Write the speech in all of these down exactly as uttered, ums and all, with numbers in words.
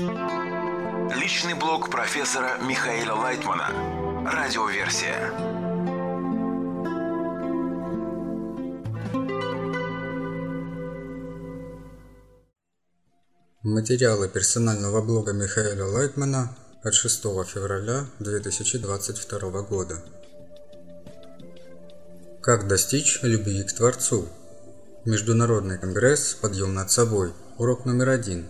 Личный блог профессора Михаила Лайтмана. Радиоверсия. Материалы персонального блога Михаила Лайтмана от шестого февраля две тысячи двадцать второго года. Как достичь любви к Творцу? Международный конгресс «Подъем над собой». Урок номер один.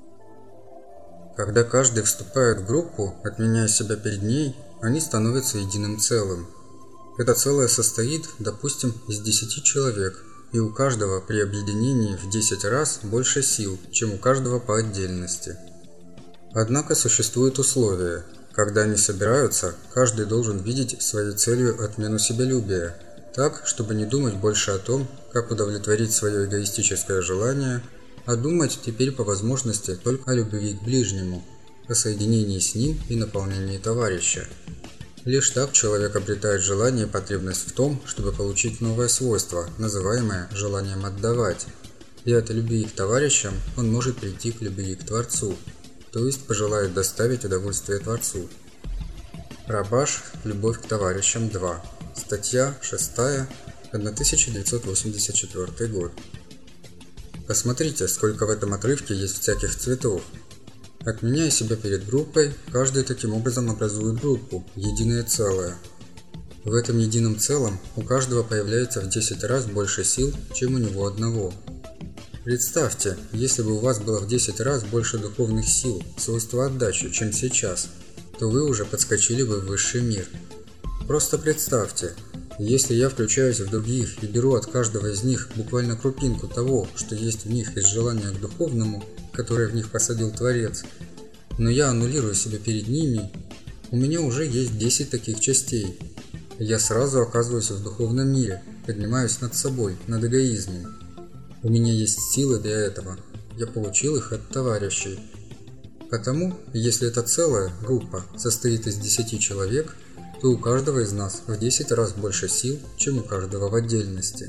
Когда каждый вступает в группу, отменяя себя перед ней, они становятся единым целым. Это целое состоит, допустим, из десяти человек, и у каждого при объединении в десять раз больше сил, чем у каждого по отдельности. Однако существует условие. Когда они собираются, каждый должен видеть своей целью отмену себялюбия, так, чтобы не думать больше о том, как удовлетворить свое эгоистическое желание, а думать теперь по возможности только о любви к ближнему, о соединении с ним и наполнении товарища. Лишь так человек обретает желание и потребность в том, чтобы получить новое свойство, называемое желанием отдавать. И от любви к товарищам он может прийти к любви к Творцу, то есть пожелает доставить удовольствие Творцу. Рабаш. Любовь к товарищам. два. Статья шестая. тысяча девятьсот восемьдесят четвёртый год. Посмотрите, сколько в этом отрывке есть всяких цветов. Отменяя себя перед группой, каждый таким образом образует группу, единое целое. В этом едином целом у каждого появляется в десять раз больше сил, чем у него одного. Представьте, если бы у вас было в десять раз больше духовных сил, свойства отдачи, чем сейчас, то вы уже подскочили бы в высший мир. Просто представьте, если я включаюсь в других и беру от каждого из них буквально крупинку того, что есть в них из желания к духовному, которое в них посадил Творец, но я аннулирую себя перед ними, у меня уже есть десять таких частей. Я сразу оказываюсь в духовном мире, поднимаюсь над собой, над эгоизмом. У меня есть силы для этого, я получил их от товарищей. Потому, если эта целая группа состоит из десяти человек, то у каждого из нас в десять раз больше сил, чем у каждого в отдельности.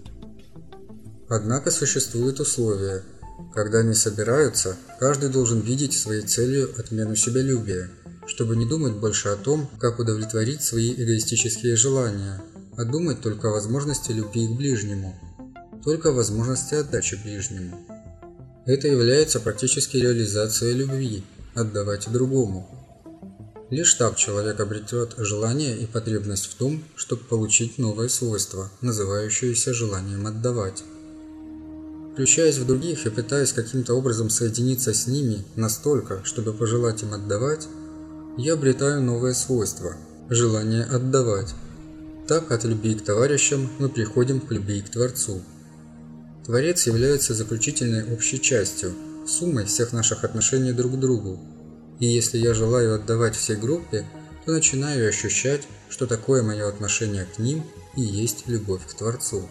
Однако существует условие. Когда они собираются, каждый должен видеть своей целью отмену себялюбия, чтобы не думать больше о том, как удовлетворить свои эгоистические желания, а думать только о возможности любви к ближнему, только о возможности отдачи ближнему. Это является практически реализацией любви – отдавать другому. Лишь так человек обретет желание и потребность в том, чтобы получить новое свойство, называющееся желанием отдавать. Включаясь в других и пытаясь каким-то образом соединиться с ними настолько, чтобы пожелать им отдавать, я обретаю новое свойство – желание отдавать. Так от любви к товарищам мы приходим к любви к Творцу. Творец является заключительной общей частью, суммой всех наших отношений друг к другу. И если я желаю отдавать всей группе, то начинаю ощущать, что такое мое отношение к ним и есть любовь к Творцу.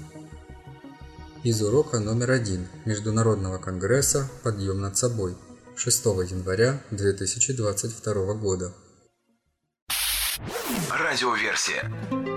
Из урока номер один Международного конгресса «Подъем над собой» шестого января две тысячи двадцать второго года. Радиоверсия.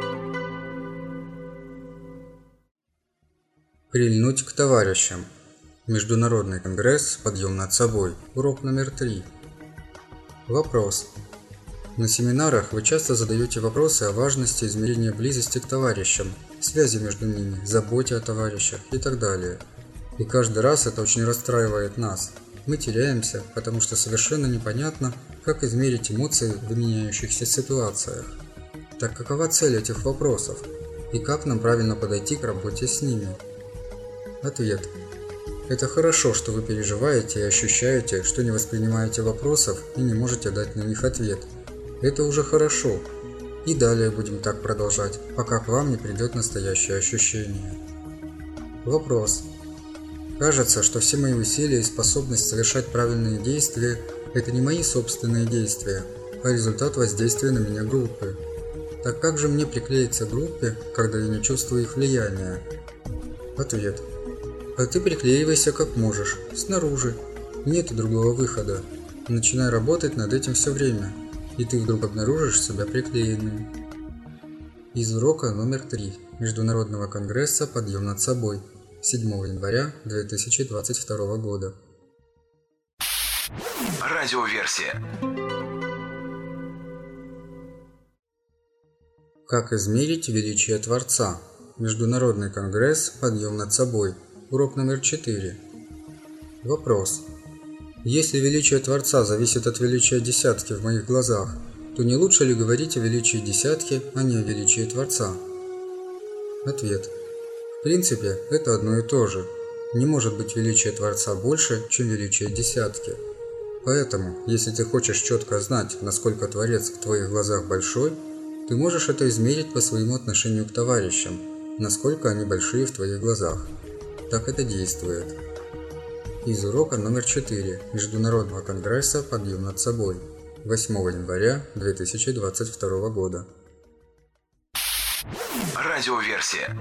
Прильнуть к товарищам. Международный конгресс «Подъем над собой». Урок номер три. Вопрос. На семинарах вы часто задаете вопросы о важности измерения близости к товарищам, связи между ними, заботе о товарищах и так далее. И каждый раз это очень расстраивает нас. Мы теряемся, потому что совершенно непонятно, как измерить эмоции в меняющихся ситуациях. Так какова цель этих вопросов? И как нам правильно подойти к работе с ними? Ответ. Это хорошо, что вы переживаете и ощущаете, что не воспринимаете вопросов и не можете дать на них ответ. Это уже хорошо. И далее будем так продолжать, пока к вам не придет настоящее ощущение. Вопрос. Кажется, что все мои усилия и способность совершать правильные действия – это не мои собственные действия, а результат воздействия на меня группы. Так как же мне приклеиться к группе, когда я не чувствую их влияния? Ответ. А ты приклеивайся как можешь, снаружи. Нет другого выхода. Начинай работать над этим все время, и ты вдруг обнаружишь себя приклеенным. Из урока номер три Международного конгресса «Подъем над собой» седьмого января две тысячи двадцать второго года. Радиоверсия. Как измерить величие Творца? Международный конгресс «Подъем над собой». Урок номер четыре. Вопрос. Если величие Творца зависит от величия десятки в моих глазах, то не лучше ли говорить о величии десятки, а не о величии Творца? Ответ. В принципе, это одно и то же. Не может быть величие Творца больше, чем величие десятки. Поэтому, если ты хочешь четко знать, насколько Творец в твоих глазах большой, ты можешь это измерить по своему отношению к товарищам, насколько они большие в твоих глазах. Так это действует. Из урока номер четыре Международного конгресса «Подъем над собой» восьмого января две тысячи двадцать второго года. Радиоверсия.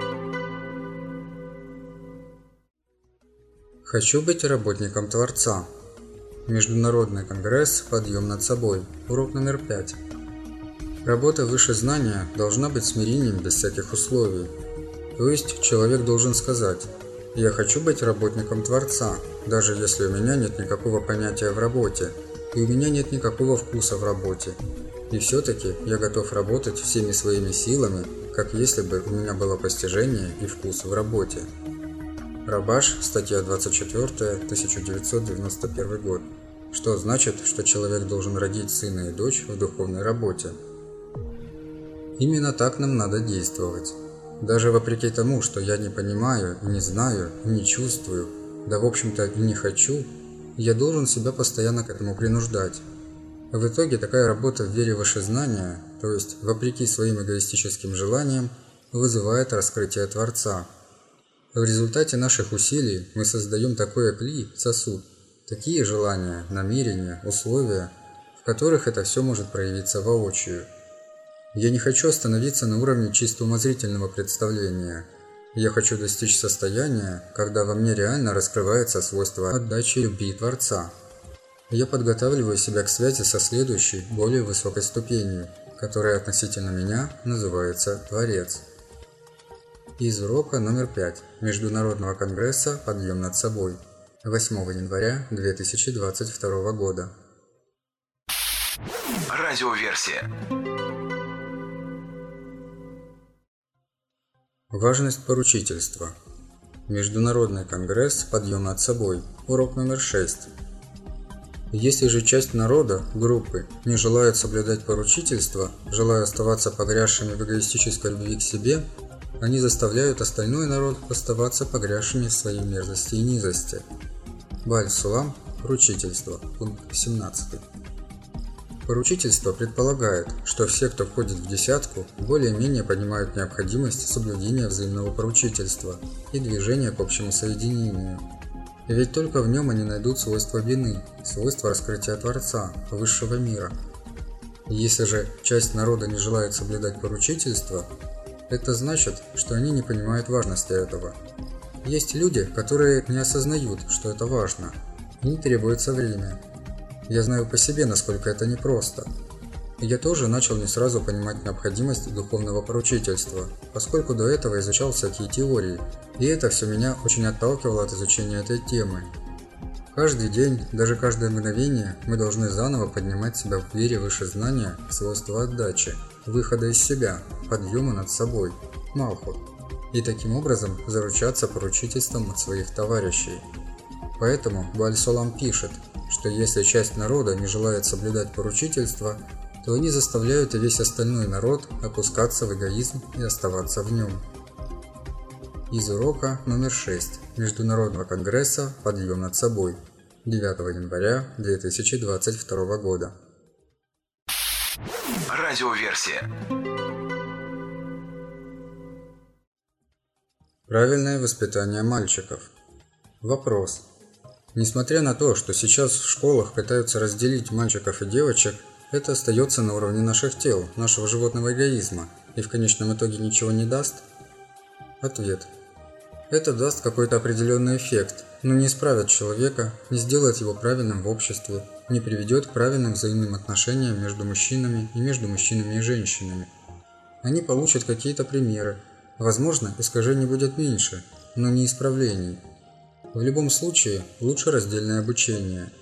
Хочу быть работником Творца. Международный конгресс «Подъем над собой». Урок номер пять. Работа выше знания должна быть смирением без всяких условий. То есть человек должен сказать: «Я хочу быть работником Творца, даже если у меня нет никакого понятия в работе, и у меня нет никакого вкуса в работе. И все-таки я готов работать всеми своими силами, как если бы у меня было постижение и вкус в работе». Рабаш, статья двадцать четыре, тысяча девятьсот девяносто первый год. Что значит, что человек должен родить сына и дочь в духовной работе. Именно так нам надо действовать. Даже вопреки тому, что я не понимаю, и не знаю, и не чувствую, да в общем-то и не хочу, я должен себя постоянно к этому принуждать. В итоге такая работа в вере выше знания, то есть вопреки своим эгоистическим желаниям, вызывает раскрытие Творца. В результате наших усилий мы создаем такое кли, сосуд, такие желания, намерения, условия, в которых это все может проявиться воочию. Я не хочу остановиться на уровне чисто умозрительного представления. Я хочу достичь состояния, когда во мне реально раскрывается свойство отдачи любви Творца. Я подготавливаю себя к связи со следующей, более высокой ступенью, которая относительно меня называется Творец. Из урока номер пять Международного конгресса «Подъем над собой» восьмого января две тысячи двадцать второго года. Радиоверсия. Важность поручительства. Международный конгресс «Подъем над собой». Урок номер шесть. Если же часть народа, группы, не желает соблюдать поручительство, желая оставаться погрязшими в эгоистической любви к себе, они заставляют остальной народ оставаться погрязшими в своей мерзости и низости. Бааль-Сулам. Поручительство. Пункт семнадцатый. Поручительство предполагает, что все, кто входит в десятку, более-менее понимают необходимость соблюдения взаимного поручительства и движения к общему соединению. Ведь только в нем они найдут свойства вины, свойства раскрытия Творца, высшего мира. Если же часть народа не желает соблюдать поручительство, это значит, что они не понимают важности этого. Есть люди, которые не осознают, что это важно. Им требуется время. Я знаю по себе, насколько это непросто. И я тоже начал не сразу понимать необходимость духовного поручительства, поскольку до этого изучал всякие теории, и это все меня очень отталкивало от изучения этой темы. Каждый день, даже каждое мгновение мы должны заново поднимать себя в вере выше знания к свойству отдачи, выхода из себя, подъема над собой, Малхут, и таким образом заручаться поручительством от своих товарищей. Поэтому Бааль-Сулам пишет, что если часть народа не желает соблюдать поручительство, то они заставляют и весь остальной народ опускаться в эгоизм и оставаться в нем. Из урока номер шесть Международного конгресса «Подъем над собой» девятого января две тысячи двадцать второго года. Радиоверсия. Правильное воспитание мальчиков. Вопрос. Несмотря на то, что сейчас в школах пытаются разделить мальчиков и девочек, это остается на уровне наших тел, нашего животного эгоизма, и в конечном итоге ничего не даст? Ответ. Это даст какой-то определенный эффект, но не исправит человека, не сделает его правильным в обществе, не приведет к правильным взаимным отношениям между мужчинами и между мужчинами и женщинами. Они получат какие-то примеры, возможно, искажений будет меньше, но не исправлений. В любом случае, лучше раздельное обучение.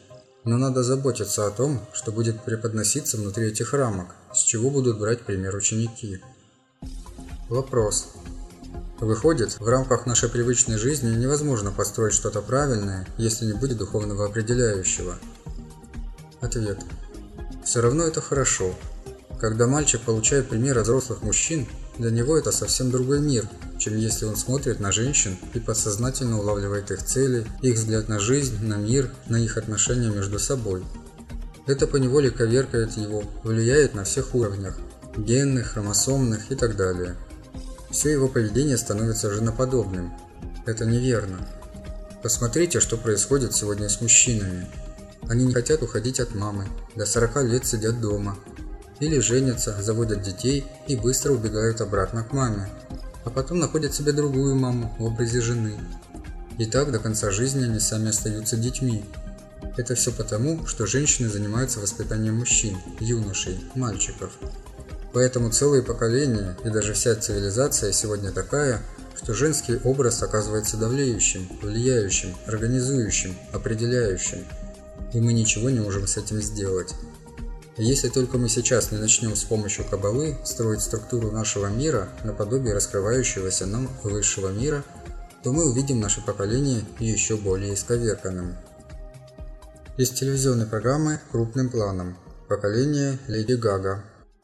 Но надо заботиться о том, что будет преподноситься внутри этих рамок, с чего будут брать пример ученики. Вопрос. Выходит, в рамках нашей привычной жизни невозможно построить что-то правильное, если не будет духовного определяющего. Ответ. Все равно это хорошо. Когда мальчик получает пример от взрослых мужчин, для него это совсем другой мир, чем если он смотрит на женщин и подсознательно улавливает их цели, их взгляд на жизнь, на мир, на их отношения между собой. Это поневоле коверкает его, влияет на всех уровнях – генных, хромосомных и так далее. Все его поведение становится женоподобным. Это неверно. Посмотрите, что происходит сегодня с мужчинами. Они не хотят уходить от мамы, до сорока лет сидят дома. Или женятся, заводят детей и быстро убегают обратно к маме. А потом находят себе другую маму в образе жены. И так до конца жизни они сами остаются детьми. Это все потому, что женщины занимаются воспитанием мужчин, юношей, мальчиков. Поэтому целые поколения и даже вся цивилизация сегодня такая, что женский образ оказывается давлеющим, влияющим, организующим, определяющим. И мы ничего не можем с этим сделать. Если только мы сейчас не начнем с помощью каббалы строить структуру нашего мира наподобие раскрывающегося нам высшего мира, то мы увидим наше поколение еще более исковерканным. Из телевизионной программы «Крупным планом». Поколение Леди Гага.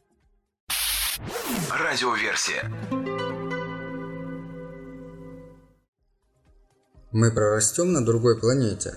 Радиоверсия. Мы прорастем на другой планете?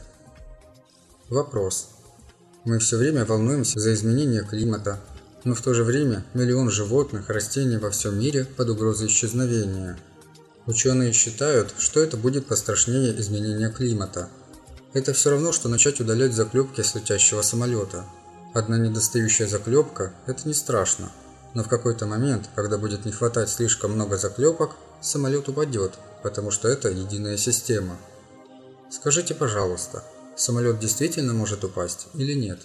Вопрос. Мы все время волнуемся за изменение климата, но в то же время миллион животных, растений во всем мире под угрозой исчезновения. Ученые считают, что это будет пострашнее изменения климата. Это все равно, что начать удалять заклепки с летящего самолета. Одна недостающая заклепка – это не страшно. Но в какой-то момент, когда будет не хватать слишком много заклепок, самолет упадет, потому что это единая система. Скажите, пожалуйста, самолет действительно может упасть или нет?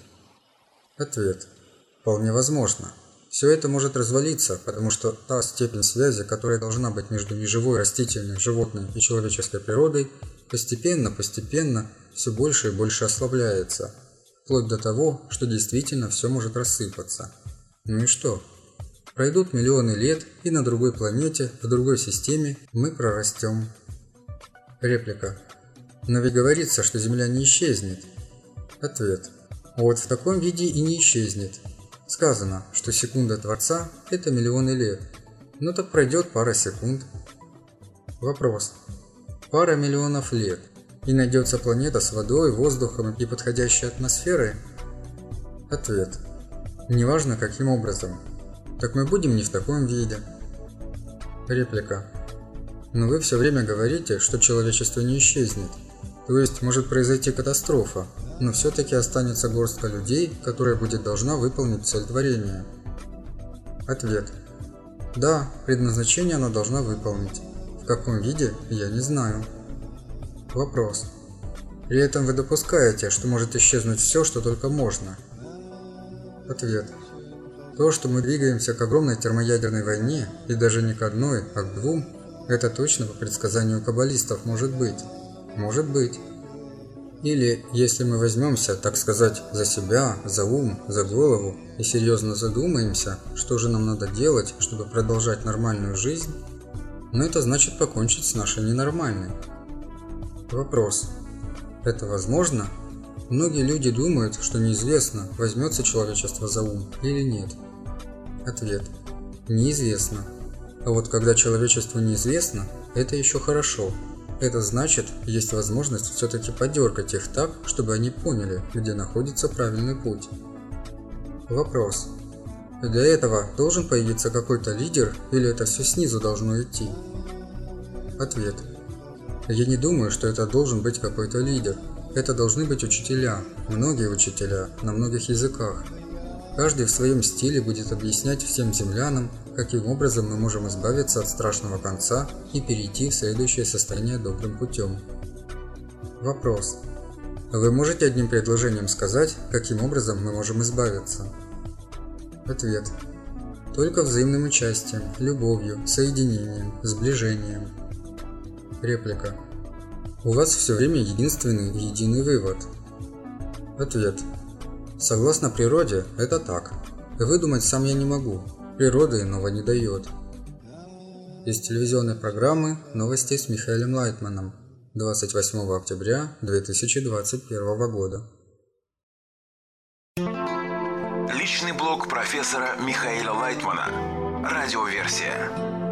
Ответ. Вполне возможно. Все это может развалиться, потому что та степень связи, которая должна быть между неживой, растительной, животной и человеческой природой, постепенно-постепенно все больше и больше ослабляется, вплоть до того, что действительно все может рассыпаться. Ну и что? Пройдут миллионы лет, и на другой планете, в другой системе мы прорастем. Реплика. Но ведь говорится, что Земля не исчезнет. Ответ. Вот в таком виде и не исчезнет. Сказано, что секунда Творца – это миллионы лет. Ну так пройдет пара секунд. Вопрос. Пара миллионов лет. И найдется планета с водой, воздухом и подходящей атмосферой? Ответ. Неважно каким образом. Так мы будем не в таком виде. Реплика. Но вы все время говорите, что человечество не исчезнет. То есть может произойти катастрофа, но все-таки останется горстка людей, которая будет должна выполнить цель творения. Ответ. Да, предназначение она должна выполнить. В каком виде, я не знаю. Вопрос. При этом вы допускаете, что может исчезнуть все, что только можно? Ответ. То, что мы двигаемся к огромной термоядерной войне, и даже не к одной, а к двум, это точно по предсказанию каббалистов может быть. Может быть. Или, если мы возьмемся, так сказать, за себя, за ум, за голову и серьезно задумаемся, что же нам надо делать, чтобы продолжать нормальную жизнь, но это значит покончить с нашей ненормальной. Вопрос. Это возможно? Многие люди думают, что неизвестно, возьмется человечество за ум или нет. Ответ. Неизвестно. А вот когда человечеству неизвестно, это еще хорошо. Это значит, есть возможность все-таки подергать их так, чтобы они поняли, где находится правильный путь. Вопрос. Для этого должен появиться какой-то лидер или это все снизу должно идти? Ответ. Я не думаю, что это должен быть какой-то лидер. Это должны быть учителя, многие учителя, на многих языках. Каждый в своем стиле будет объяснять всем землянам, каким образом мы можем избавиться от страшного конца и перейти в следующее состояние добрым путем. Вопрос. Вы можете одним предложением сказать, каким образом мы можем избавиться? Ответ. Только взаимным участием, любовью, соединением, сближением. Реплика. У вас все время единственный и единый вывод. Ответ. Согласно природе, это так. Выдумать сам я не могу. Природа иного не дает. Из телевизионной программы «Новости с Михаилом Лайтманом» двадцать восьмого октября две тысячи двадцать первого года. Личный блог профессора Михаила Лайтмана. Радиоверсия.